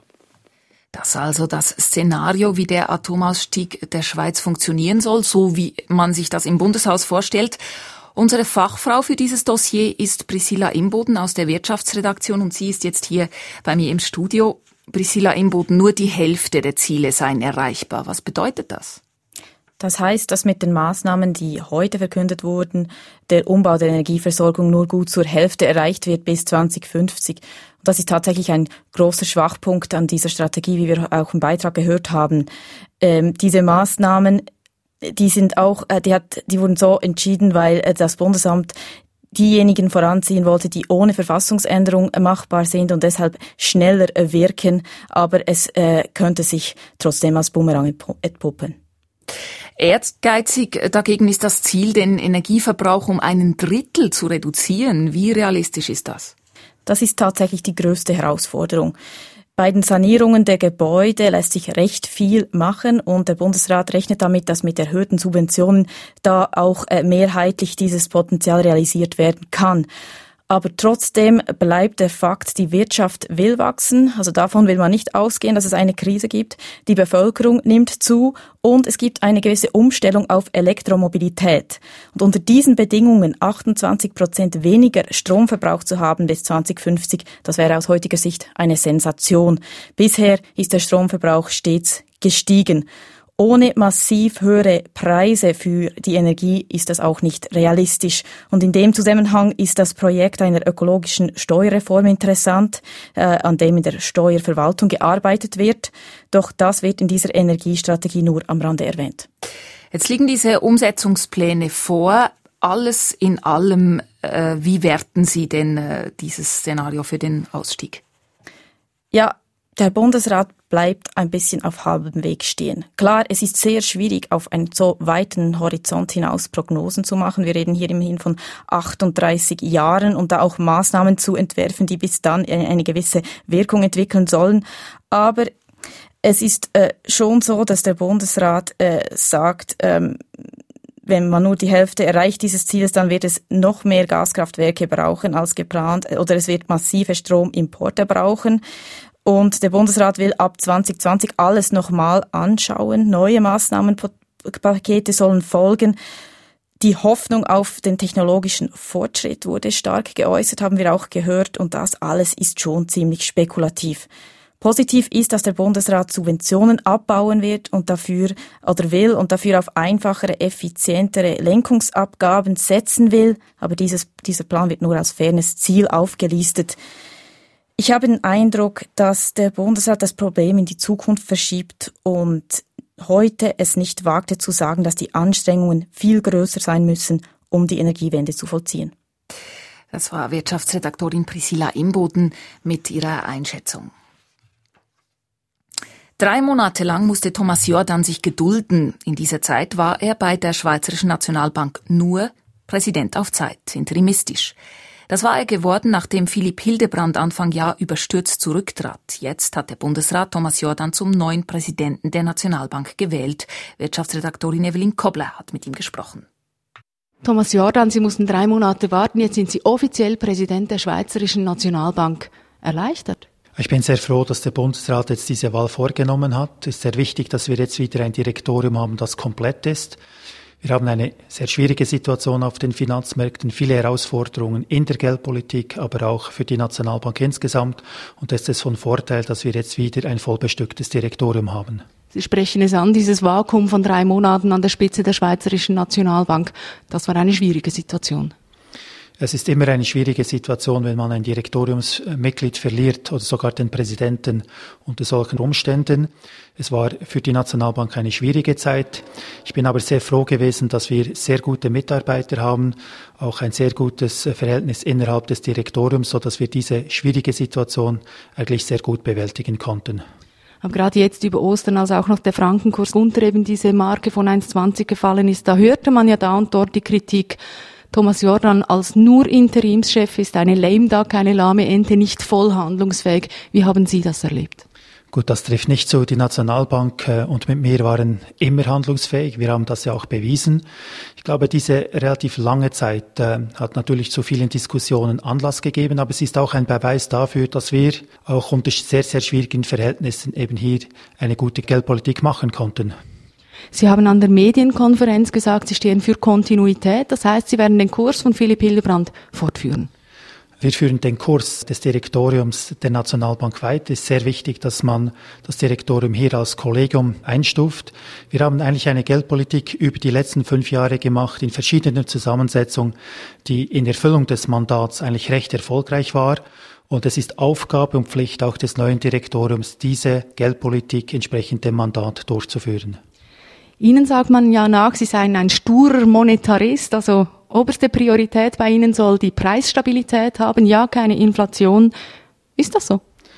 Speaker 2: Das also das Szenario, wie der Atomausstieg der Schweiz funktionieren soll, so wie man sich das im Bundeshaus vorstellt. Unsere Fachfrau für dieses Dossier ist Priscilla Imboden aus der Wirtschaftsredaktion und sie ist jetzt hier bei mir im Studio. Priscilla Imboden, nur die Hälfte der Ziele seien erreichbar. Was bedeutet das?
Speaker 14: Das heißt, dass mit den Maßnahmen, die heute verkündet wurden, der Umbau der Energieversorgung nur gut zur Hälfte erreicht wird bis zweitausendfünfzig. Und das ist tatsächlich ein großer Schwachpunkt an dieser Strategie, wie wir auch im Beitrag gehört haben. Ähm, diese Maßnahmen, die sind auch, äh, die hat, die wurden so entschieden, weil äh, das Bundesamt diejenigen voranziehen wollte, die ohne Verfassungsänderung machbar sind und deshalb schneller wirken. Aber es äh, könnte sich trotzdem als Bumerang entpuppen.
Speaker 2: Ehrgeizig dagegen ist das Ziel, den Energieverbrauch um einen Drittel zu reduzieren. Wie realistisch ist das?
Speaker 14: Das ist tatsächlich die größte Herausforderung. Bei den Sanierungen der Gebäude lässt sich recht viel machen und der Bundesrat rechnet damit, dass mit erhöhten Subventionen da auch äh, mehrheitlich dieses Potenzial realisiert werden kann. Aber trotzdem bleibt der Fakt, die Wirtschaft will wachsen, also davon will man nicht ausgehen, dass es eine Krise gibt. Die Bevölkerung nimmt zu und es gibt eine gewisse Umstellung auf Elektromobilität. Und unter diesen Bedingungen achtundzwanzig Prozent weniger Stromverbrauch zu haben bis zwanzig fünfzig, das wäre aus heutiger Sicht eine Sensation. Bisher ist der Stromverbrauch stets gestiegen. Ohne massiv höhere Preise für die Energie ist das auch nicht realistisch. Und in dem Zusammenhang ist das Projekt einer ökologischen Steuerreform interessant, äh, an dem in der Steuerverwaltung gearbeitet wird. Doch das wird in dieser Energiestrategie nur am Rande erwähnt.
Speaker 2: Jetzt liegen diese Umsetzungspläne vor. Alles in allem, äh, wie werten Sie denn äh, dieses Szenario für den Ausstieg?
Speaker 14: Ja, der Bundesrat bleibt ein bisschen auf halbem Weg stehen. Klar, es ist sehr schwierig, auf einen so weiten Horizont hinaus Prognosen zu machen. Wir reden hier immerhin von achtunddreißig Jahren und da auch Maßnahmen zu entwerfen, die bis dann eine gewisse Wirkung entwickeln sollen. Aber es ist äh, schon so, dass der Bundesrat äh, sagt, ähm, wenn man nur die Hälfte erreicht dieses Zieles, dann wird es noch mehr Gaskraftwerke brauchen als geplant oder es wird massive Stromimporte brauchen. Und der Bundesrat will ab zwanzig zwanzig alles nochmal anschauen. Neue Maßnahmenpakete sollen folgen. Die Hoffnung auf den technologischen Fortschritt wurde stark geäußert, haben wir auch gehört. Und das alles ist schon ziemlich spekulativ. Positiv ist, dass der Bundesrat Subventionen abbauen wird und dafür oder will und dafür auf einfachere, effizientere Lenkungsabgaben setzen will. Aber dieses, dieser Plan wird nur als faires Ziel aufgelistet. Ich habe den Eindruck, dass der Bundesrat das Problem in die Zukunft verschiebt und heute es nicht wagte zu sagen, dass die Anstrengungen viel größer sein müssen, um die Energiewende zu vollziehen.
Speaker 2: Das war Wirtschaftsredaktorin Priscilla Imboden mit ihrer Einschätzung. Drei Monate lang musste Thomas Jordan sich gedulden. In dieser Zeit war er bei der Schweizerischen Nationalbank nur Präsident auf Zeit, interimistisch. Das war er geworden, nachdem Philipp Hildebrand Anfang Jahr überstürzt zurücktrat. Jetzt hat der Bundesrat Thomas Jordan zum neuen Präsidenten der Nationalbank gewählt. Wirtschaftsredaktorin Evelyn Kobler hat mit ihm gesprochen.
Speaker 15: Thomas Jordan, Sie mussten drei Monate warten. Jetzt sind Sie offiziell Präsident der Schweizerischen Nationalbank. Erleichtert?
Speaker 4: Ich bin sehr froh, dass der Bundesrat jetzt diese Wahl vorgenommen hat. Es ist sehr wichtig, dass wir jetzt wieder ein Direktorium haben, das komplett ist. Wir haben eine sehr schwierige Situation auf den Finanzmärkten, viele Herausforderungen in der Geldpolitik, aber auch für die Nationalbank insgesamt. Und es ist von Vorteil, dass wir jetzt wieder ein vollbestücktes Direktorium haben.
Speaker 15: Sie sprechen es an, dieses Vakuum von drei Monaten an der Spitze der Schweizerischen Nationalbank. Das war eine schwierige Situation.
Speaker 4: Es ist immer eine schwierige Situation, wenn man ein Direktoriumsmitglied verliert oder sogar den Präsidenten unter solchen Umständen. Es war für die Nationalbank eine schwierige Zeit. Ich bin aber sehr froh gewesen, dass wir sehr gute Mitarbeiter haben, auch ein sehr gutes Verhältnis innerhalb des Direktoriums, sodass wir diese schwierige Situation eigentlich sehr gut bewältigen konnten.
Speaker 15: Aber gerade jetzt über Ostern, als auch noch der Frankenkurs unter eben diese Marke von eins Komma zwanzig gefallen ist, da hörte man ja da und dort die Kritik, Thomas Jordan als nur Interimschef ist eine lame duck, eine lahme Ente, nicht voll handlungsfähig. Wie haben Sie das erlebt?
Speaker 4: Gut, das trifft nicht so. Die Nationalbank äh, und mit mir waren immer handlungsfähig. Wir haben das ja auch bewiesen. Ich glaube, diese relativ lange Zeit äh, hat natürlich zu vielen Diskussionen Anlass gegeben, aber es ist auch ein Beweis dafür, dass wir auch unter sehr, sehr schwierigen Verhältnissen eben hier eine gute Geldpolitik machen konnten.
Speaker 15: Sie haben an der Medienkonferenz gesagt, Sie stehen für Kontinuität. Das heißt, Sie werden den Kurs von Philipp Hildebrand fortführen.
Speaker 4: Wir führen den Kurs des Direktoriums der Nationalbank weiter. Es ist sehr wichtig, dass man das Direktorium hier als Kollegium einstuft. Wir haben eigentlich eine Geldpolitik über die letzten fünf Jahre gemacht, in verschiedenen Zusammensetzungen, die in Erfüllung des Mandats eigentlich recht erfolgreich war. Und es ist Aufgabe und Pflicht auch des neuen Direktoriums, diese Geldpolitik entsprechend dem Mandat durchzuführen.
Speaker 15: Ihnen sagt man ja nach, Sie seien ein sturer Monetarist, also oberste Priorität bei Ihnen soll die Preisstabilität haben, ja keine Inflation. Ist das so?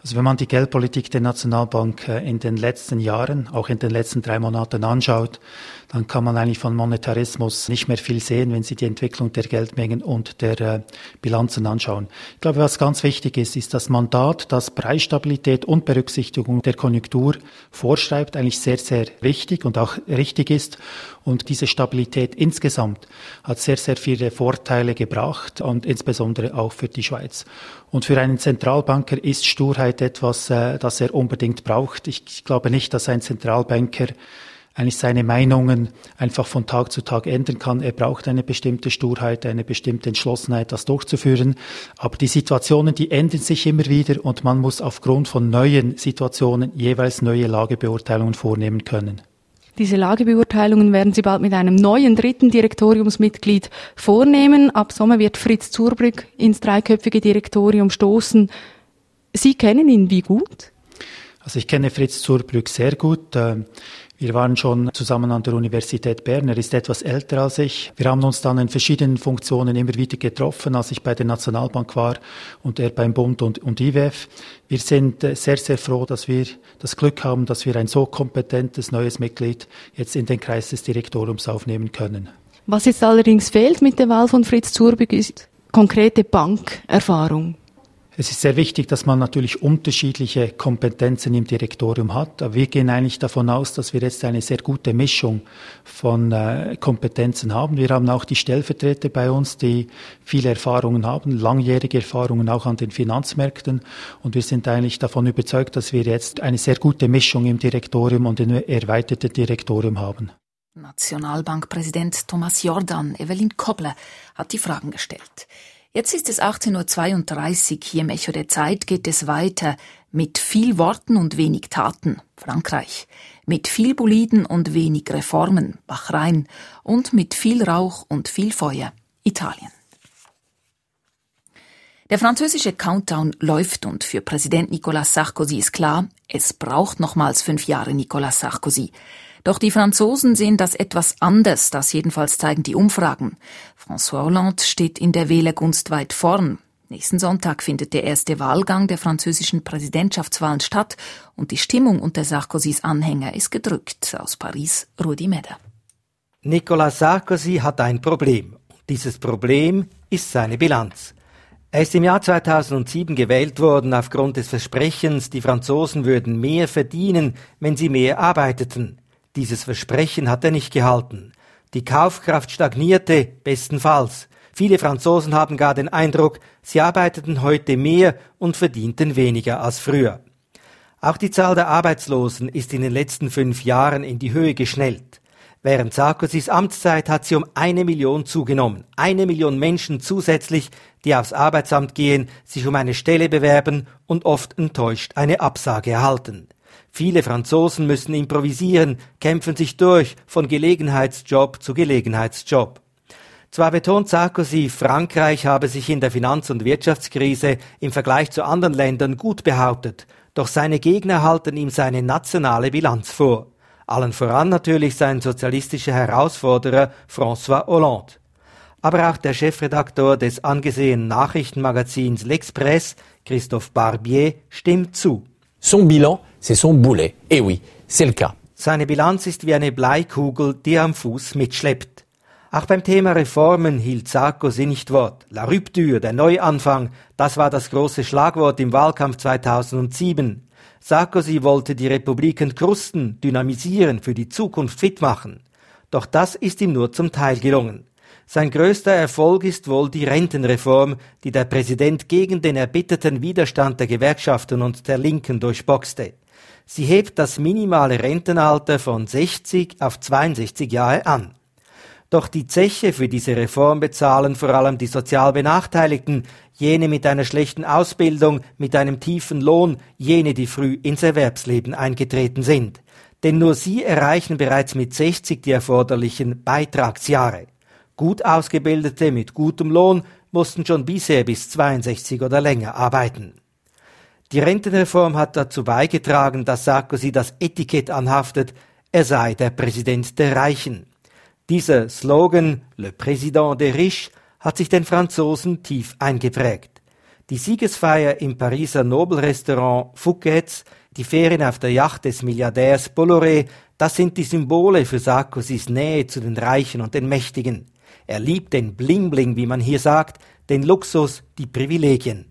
Speaker 4: Also wenn man die Geldpolitik der Nationalbank in den letzten Jahren, auch in den letzten drei Monaten anschaut, dann kann man eigentlich von Monetarismus nicht mehr viel sehen, wenn Sie die Entwicklung der Geldmengen und der äh, Bilanzen anschauen. Ich glaube, was ganz wichtig ist, ist das Mandat, das Preisstabilität und Berücksichtigung der Konjunktur vorschreibt, eigentlich sehr, sehr wichtig und auch richtig ist. Und diese Stabilität insgesamt hat sehr, sehr viele Vorteile gebracht und insbesondere auch für die Schweiz. Und für einen Zentralbanker ist Sturheit etwas, äh, das er unbedingt braucht. Ich, ich glaube nicht, dass ein Zentralbanker eigentlich seine Meinungen einfach von Tag zu Tag ändern kann. Er braucht eine bestimmte Sturheit, eine bestimmte Entschlossenheit, das durchzuführen. Aber die Situationen, die ändern sich immer wieder und man muss aufgrund von neuen Situationen jeweils neue Lagebeurteilungen vornehmen können.
Speaker 15: Diese Lagebeurteilungen werden Sie bald mit einem neuen dritten Direktoriumsmitglied vornehmen. Ab Sommer wird Fritz Zurbrügg ins dreiköpfige Direktorium stoßen. Sie kennen ihn wie gut?
Speaker 4: Also ich kenne Fritz Zurbrügg sehr gut. Wir waren schon zusammen an der Universität Bern. Er ist etwas älter als ich. Wir haben uns dann in verschiedenen Funktionen immer wieder getroffen, als ich bei der Nationalbank war und er beim Bund und, und I W F. Wir sind sehr, sehr froh, dass wir das Glück haben, dass wir ein so kompetentes neues Mitglied jetzt in den Kreis des Direktoriums aufnehmen können.
Speaker 15: Was jetzt allerdings fehlt mit der Wahl von Fritz Zurbrügg ist konkrete Bankerfahrung.
Speaker 4: Es ist sehr wichtig, dass man natürlich unterschiedliche Kompetenzen im Direktorium hat. Aber wir gehen eigentlich davon aus, dass wir jetzt eine sehr gute Mischung von äh, Kompetenzen haben. Wir haben auch die Stellvertreter bei uns, die viele Erfahrungen haben, langjährige Erfahrungen auch an den Finanzmärkten. Und wir sind eigentlich davon überzeugt, dass wir jetzt eine sehr gute Mischung im Direktorium und im erweiterten Direktorium haben.
Speaker 2: Nationalbankpräsident Thomas Jordan, Evelyn Kobler, hat die Fragen gestellt. Jetzt ist es achtzehn Uhr zweiunddreißig. Hier im Echo der Zeit geht es weiter mit viel Worten und wenig Taten. Frankreich. Mit viel Boliden und wenig Reformen. Bahrain. Und mit viel Rauch und viel Feuer. Italien. Der französische Countdown läuft und für Präsident Nicolas Sarkozy ist klar, es braucht nochmals fünf Jahre Nicolas Sarkozy. Doch die Franzosen sehen das etwas anders, das jedenfalls zeigen die Umfragen. François Hollande steht in der Wählergunst weit vorn. Nächsten Sonntag findet der erste Wahlgang der französischen Präsidentschaftswahlen statt und die Stimmung unter Sarkozys Anhänger ist gedrückt. Aus Paris, Rudi Meder.
Speaker 16: Nicolas Sarkozy hat ein Problem. Dieses Problem ist seine Bilanz. Er ist im Jahr zweitausendsieben gewählt worden aufgrund des Versprechens, die Franzosen würden mehr verdienen, wenn sie mehr arbeiteten. Dieses Versprechen hat er nicht gehalten. Die Kaufkraft stagnierte, bestenfalls. Viele Franzosen haben gar den Eindruck, sie arbeiteten heute mehr und verdienten weniger als früher. Auch die Zahl der Arbeitslosen ist in den letzten fünf Jahren in die Höhe geschnellt. Während Sarkozys Amtszeit hat sie um eine Million zugenommen. Eine Million Menschen zusätzlich, die aufs Arbeitsamt gehen, sich um eine Stelle bewerben und oft enttäuscht eine Absage erhalten. Viele Franzosen müssen improvisieren, kämpfen sich durch von Gelegenheitsjob zu Gelegenheitsjob. Zwar betont Sarkozy, Frankreich habe sich in der Finanz- und Wirtschaftskrise im Vergleich zu anderen Ländern gut behauptet, doch seine Gegner halten ihm seine nationale Bilanz vor. Allen voran natürlich sein sozialistischer Herausforderer François Hollande. Aber auch der Chefredaktor des angesehenen Nachrichtenmagazins L'Express, Christophe Barbier, stimmt zu.
Speaker 5: Son bilan, c'est son boulet. Eh oui, c'est le cas.
Speaker 16: Seine Bilanz ist wie eine Bleikugel, die er am Fuß mitschleppt. Auch beim Thema Reformen hielt Sarkozy nicht Wort. La Rupture, der Neuanfang, das war das große Schlagwort im Wahlkampf zweitausendsieben. Sarkozy wollte die Republik entkrusten, dynamisieren, für die Zukunft fit machen. Doch das ist ihm nur zum Teil gelungen. Sein größter Erfolg ist wohl die Rentenreform, die der Präsident gegen den erbitterten Widerstand der Gewerkschaften und der Linken durchboxte. Sie hebt das minimale Rentenalter von sechzig auf zweiundsechzig Jahre an. Doch die Zeche für diese Reform bezahlen vor allem die sozial Benachteiligten, jene mit einer schlechten Ausbildung, mit einem tiefen Lohn, jene, die früh ins Erwerbsleben eingetreten sind. Denn nur sie erreichen bereits mit sechzig die erforderlichen Beitragsjahre. Gut Ausgebildete mit gutem Lohn mussten schon bisher bis zweiundsechzig oder länger arbeiten. Die Rentenreform hat dazu beigetragen, dass Sarkozy das Etikett anhaftet, er sei der Präsident der Reichen. Dieser Slogan, Le Président des Riches, hat sich den Franzosen tief eingeprägt. Die Siegesfeier im Pariser Nobelrestaurant Fouquet's, die Ferien auf der Yacht des Milliardärs Bolloré, das sind die Symbole für Sarkozys Nähe zu den Reichen und den Mächtigen. Er liebt den Bling-Bling, wie man hier sagt, den Luxus, die Privilegien.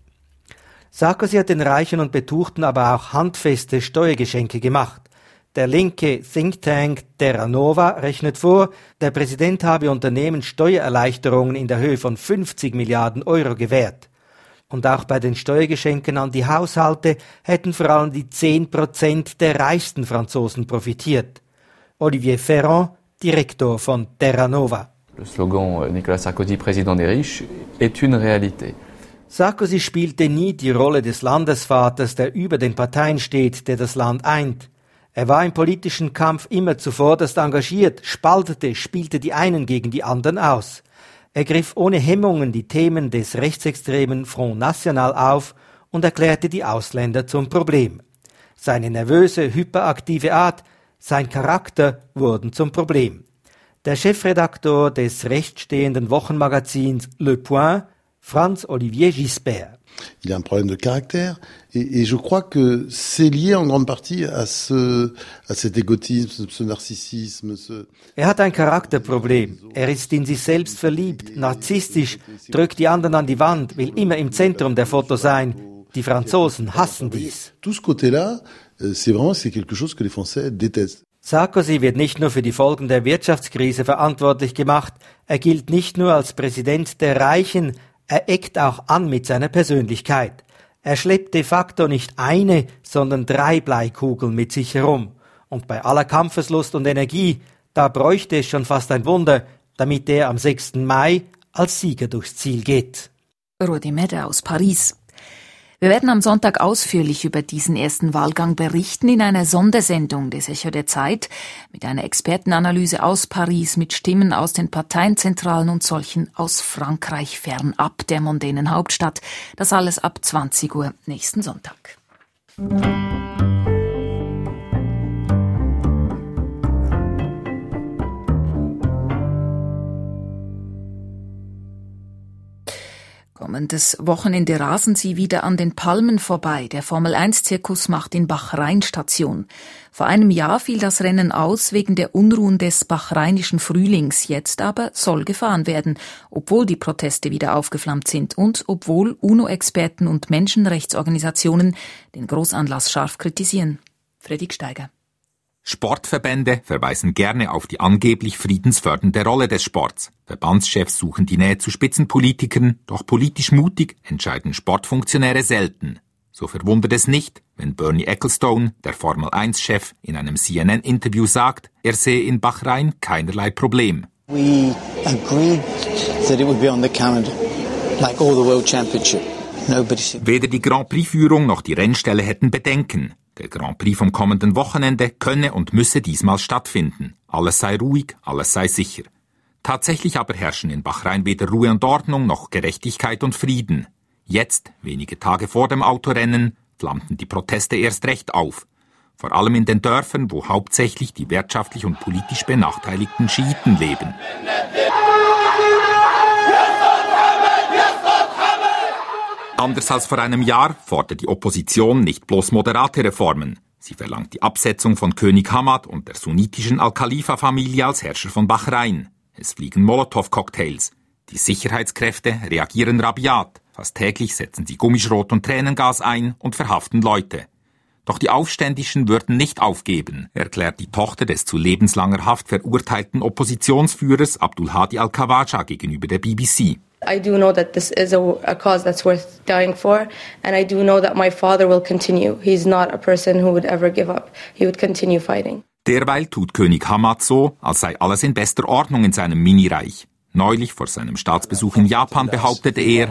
Speaker 16: Sarkozy hat den Reichen und Betuchten aber auch handfeste Steuergeschenke gemacht. Der linke Think Tank Terra Nova rechnet vor, der Präsident habe Unternehmen Steuererleichterungen in der Höhe von fünfzig Milliarden Euro gewährt. Und auch bei den Steuergeschenken an die Haushalte hätten vor allem die zehn Prozent der reichsten Franzosen profitiert. Olivier Ferrand, Direktor von Terra Nova.
Speaker 17: Le slogan Nicolas Sarkozy, Président des riches, est une réalité.
Speaker 16: Sarkozy spielte nie die Rolle des Landesvaters, der über den Parteien steht, der das Land eint. Er war im politischen Kampf immer zuvorderst engagiert, spaltete, spielte die einen gegen die anderen aus. Er griff ohne Hemmungen die Themen des rechtsextremen Front National auf und erklärte die Ausländer zum Problem. Seine nervöse, hyperaktive Art, sein Charakter wurden zum Problem. Der Chefredaktor des rechtsstehenden Wochenmagazins Le Point, Franz-Olivier Gisbert.
Speaker 18: Il a un problème de caractère et, et je crois que c'est lié en grande partie à ce, à cet égotisme, ce narcissisme. Ce...
Speaker 16: Er hat ein Charakterproblem. Er ist in sich selbst verliebt, narzisstisch, drückt die anderen an die Wand, will immer im Zentrum der Fotos sein. Die Franzosen hassen dies.
Speaker 18: Tout ce côté-là, c'est vraiment c'est quelque chose que les Français détestent.
Speaker 16: Sarkozy wird nicht nur für die Folgen der Wirtschaftskrise verantwortlich gemacht, er gilt nicht nur als Präsident der Reichen, er eckt auch an mit seiner Persönlichkeit. Er schleppt de facto nicht eine, sondern drei Bleikugeln mit sich herum. Und bei aller Kampfeslust und Energie, da bräuchte es schon fast ein Wunder, damit er am sechsten Mai als Sieger durchs Ziel geht.
Speaker 2: Rudi Medder aus Paris. Wir werden am Sonntag ausführlich über diesen ersten Wahlgang berichten in einer Sondersendung des Echo der Zeit mit einer Expertenanalyse aus Paris, mit Stimmen aus den Parteienzentralen und solchen aus Frankreich fernab der mondänen Hauptstadt. Das alles ab zwanzig Uhr nächsten Sonntag. Kommendes Wochenende rasen sie wieder an den Palmen vorbei. Der Formel eins Zirkus macht in Bahrain Station. Vor einem Jahr fiel das Rennen aus wegen der Unruhen des bahreinischen Frühlings. Jetzt aber soll gefahren werden, obwohl die Proteste wieder aufgeflammt sind und obwohl UNO-Experten und Menschenrechtsorganisationen den Großanlass scharf kritisieren. Fredrik Steiger.
Speaker 19: Sportverbände verweisen gerne auf die angeblich friedensfördernde Rolle des Sports. Verbandschefs suchen die Nähe zu Spitzenpolitikern, doch politisch mutig entscheiden Sportfunktionäre selten. So verwundert es nicht, wenn Bernie Ecclestone, der Formel eins Chef, in einem C N N-Interview sagt, er sehe in Bahrain keinerlei Problem.
Speaker 20: We agreed that it would be on the calendar, like all the World Championship. Nobody said...
Speaker 19: Weder die Grand Prix-Führung noch die Rennställe hätten Bedenken. Der Grand Prix vom kommenden Wochenende könne und müsse diesmal stattfinden. Alles sei ruhig, alles sei sicher. Tatsächlich aber herrschen in Bahrain weder Ruhe und Ordnung noch Gerechtigkeit und Frieden. Jetzt, wenige Tage vor dem Autorennen, flammten die Proteste erst recht auf. Vor allem in den Dörfern, wo hauptsächlich die wirtschaftlich und politisch benachteiligten Schiiten leben. Anders als vor einem Jahr fordert die Opposition nicht bloß moderate Reformen. Sie verlangt die Absetzung von König Hamad und der sunnitischen Al-Khalifa-Familie als Herrscher von Bahrain. Es fliegen Molotow-Cocktails. Die Sicherheitskräfte reagieren rabiat. Fast täglich setzen sie Gummischrot und Tränengas ein und verhaften Leute. Doch die Aufständischen würden nicht aufgeben, erklärt die Tochter des zu lebenslanger Haft verurteilten Oppositionsführers Abdul Hadi al-Khawaja gegenüber der B B C.
Speaker 21: I do know that this is a, a cause that's worth dying for, and I do know that my father will continue. He's not a person who would ever give up. He would continue fighting.
Speaker 19: Derweil tut König Hamad so, als sei alles in bester Ordnung in seinem Minireich. Neulich vor seinem Staatsbesuch in Japan behauptete er,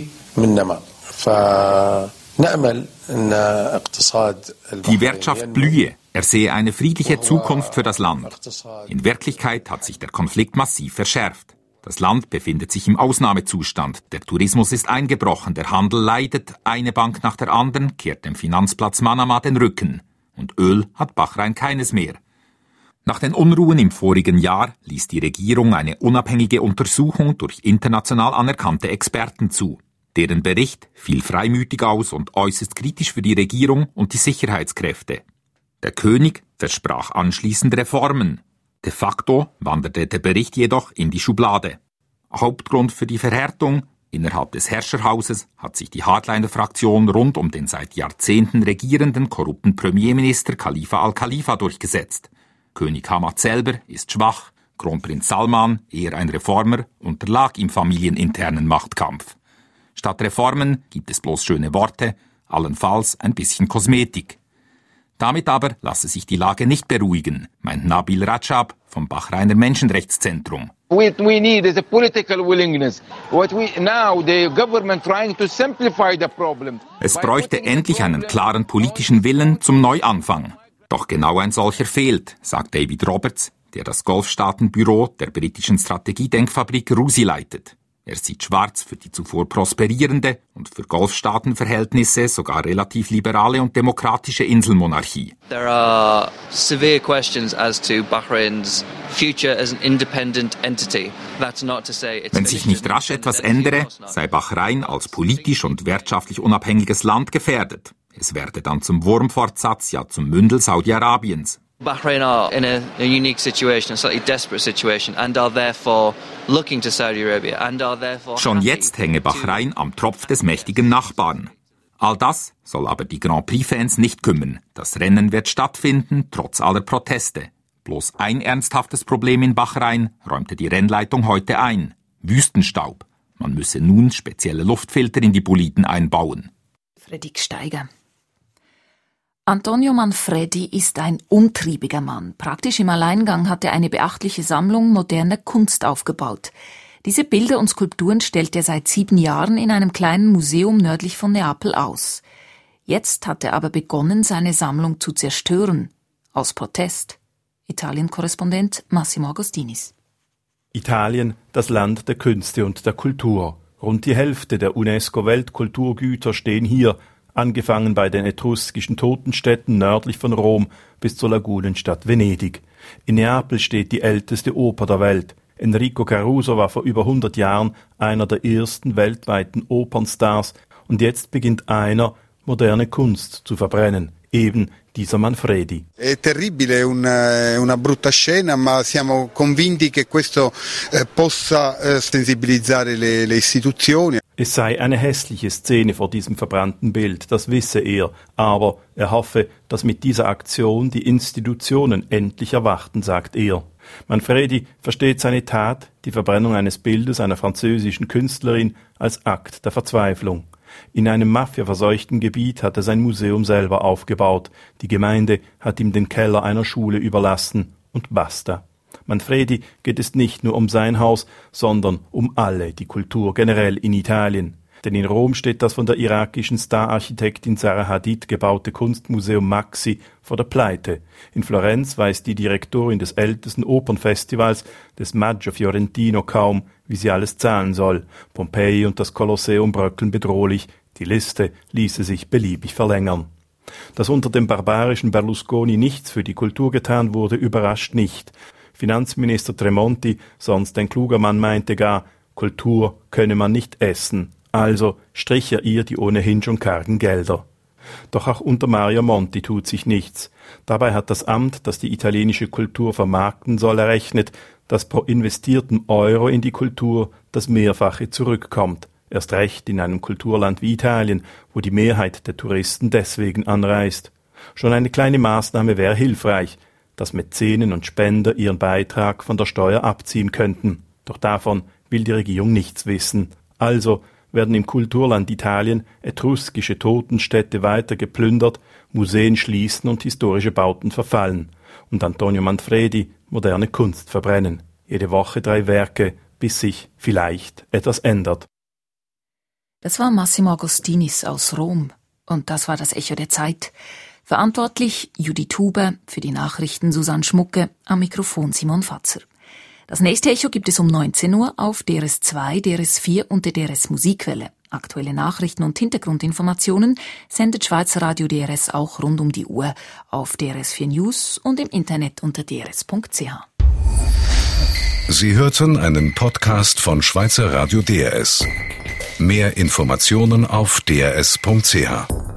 Speaker 19: die Wirtschaft blühe. Er sehe eine friedliche Zukunft für das Land. In Wirklichkeit hat sich der Konflikt massiv verschärft. Das Land befindet sich im Ausnahmezustand. Der Tourismus ist eingebrochen, der Handel leidet. Eine Bank nach der anderen kehrt dem Finanzplatz Manama den Rücken. Und Öl hat Bahrain keines mehr. Nach den Unruhen im vorigen Jahr ließ die Regierung eine unabhängige Untersuchung durch international anerkannte Experten zu. Deren Bericht fiel freimütig aus und äußerst kritisch für die Regierung und die Sicherheitskräfte. Der König versprach anschließend Reformen. De facto wanderte der Bericht jedoch in die Schublade. Hauptgrund für die Verhärtung: innerhalb des Herrscherhauses hat sich die Hardliner-Fraktion rund um den seit Jahrzehnten regierenden korrupten Premierminister Khalifa al-Khalifa durchgesetzt. König Hamad selber ist schwach, Kronprinz Salman, eher ein Reformer, unterlag im familieninternen Machtkampf. Statt Reformen gibt es bloß schöne Worte, allenfalls ein bisschen Kosmetik. Damit aber lasse sich die Lage nicht beruhigen, meint Nabil Rajab vom Bahrainer Menschenrechtszentrum.
Speaker 1: What we need is a political willingness. What we now the government trying to simplify the problem.
Speaker 19: Es bräuchte endlich einen klaren politischen Willen zum Neuanfang. Doch genau ein solcher fehlt, sagt David Roberts, der das Golfstaatenbüro der britischen Strategiedenkfabrik RUSI leitet. Er sieht schwarz für die zuvor prosperierende und für Golfstaatenverhältnisse sogar relativ liberale und demokratische Inselmonarchie.
Speaker 22: There are severe questions as to Bahrain's future as an independent entity. That's not to say it's
Speaker 19: Wenn sich nicht rasch etwas ändere, sei Bahrain als politisch und wirtschaftlich unabhängiges Land gefährdet. Es werde dann zum Wurmfortsatz, ja zum Mündel Saudi-Arabiens.
Speaker 22: Bahrain are in a, a unique situation, a slightly desperate situation, and are therefore looking to Saudi Arabia, and are therefore.
Speaker 19: Schon jetzt hänge Bahrain am Tropf des mächtigen Nachbarn. All das soll aber die Grand Prix-Fans nicht kümmern. Das Rennen wird stattfinden, trotz aller Proteste. Bloß ein ernsthaftes Problem in Bahrain räumte die Rennleitung heute ein: Wüstenstaub. Man müsse nun spezielle Luftfilter in die Boliden einbauen.
Speaker 2: Fredrik Steiger. Antonio Manfredi ist ein umtriebiger Mann. Praktisch im Alleingang hat er eine beachtliche Sammlung moderner Kunst aufgebaut. Diese Bilder und Skulpturen stellt er seit sieben Jahren in einem kleinen Museum nördlich von Neapel aus. Jetzt hat er aber begonnen, seine Sammlung zu zerstören. Aus Protest. Italien-Korrespondent Massimo Agostinis.
Speaker 23: Italien, das Land der Künste und der Kultur. Rund die Hälfte der UNESCO-Weltkulturgüter stehen hier, angefangen bei den etruskischen Totenstädten nördlich von Rom bis zur Lagunenstadt Venedig. In Neapel steht die älteste Oper der Welt. Enrico Caruso war vor über hundert Jahren einer der ersten weltweiten Opernstars und jetzt beginnt einer, moderne Kunst zu verbrennen. Eben dieser Manfredi.
Speaker 24: È terribile, una, una brutta scena, ma siamo convinti che questo eh, possa eh, sensibilizzare le, le istituzioni.
Speaker 23: Es sei eine hässliche Szene vor diesem verbrannten Bild, das wisse er, aber er hoffe, dass mit dieser Aktion die Institutionen endlich erwachten, sagt er. Manfredi versteht seine Tat, die Verbrennung eines Bildes einer französischen Künstlerin, als Akt der Verzweiflung. In einem mafiaverseuchten Gebiet hat er sein Museum selber aufgebaut. Die Gemeinde hat ihm den Keller einer Schule überlassen. Und basta. Manfredi geht es nicht nur um sein Haus, sondern um alle, die Kultur generell in Italien. Denn in Rom steht das von der irakischen Stararchitektin Zaha Hadid gebaute Kunstmuseum Maxi vor der Pleite. In Florenz weiß die Direktorin des ältesten Opernfestivals, des Maggio Fiorentino, kaum, wie sie alles zahlen soll. Pompeji und das Kolosseum bröckeln bedrohlich. Die Liste ließe sich beliebig verlängern. Dass unter dem barbarischen Berlusconi nichts für die Kultur getan wurde, überrascht nicht. Finanzminister Tremonti, sonst ein kluger Mann, meinte gar, Kultur könne man nicht essen. Also strich er ihr die ohnehin schon kargen Gelder. Doch auch unter Mario Monti tut sich nichts. Dabei hat das Amt, das die italienische Kultur vermarkten soll, errechnet, dass pro investierten Euro in die Kultur das Mehrfache zurückkommt. Erst recht in einem Kulturland wie Italien, wo die Mehrheit der Touristen deswegen anreist. Schon eine kleine Maßnahme wäre hilfreich, dass Mäzenen und Spender ihren Beitrag von der Steuer abziehen könnten. Doch davon will die Regierung nichts wissen. Also werden im Kulturland Italien etruskische Totenstädte weiter geplündert, Museen schließen und historische Bauten verfallen. Und Antonio Manfredi moderne Kunst verbrennen. Jede Woche drei Werke, bis sich vielleicht etwas ändert.
Speaker 2: Das war Massimo Agostinis aus Rom. Und das war das Echo der Zeit. Verantwortlich Judith Huber, für die Nachrichten Susanne Schmucke, am Mikrofon Simon Fatzer. Das nächste Echo gibt es um neunzehn Uhr auf D R S zwei, D R S vier und der D R S Musikwelle. Aktuelle Nachrichten und Hintergrundinformationen sendet Schweizer Radio D R S auch rund um die Uhr auf D R S vier News und im Internet unter d r s punkt c h.
Speaker 25: Sie hörten einen Podcast von Schweizer Radio D R S.
Speaker 3: Mehr Informationen auf d r s punkt c h.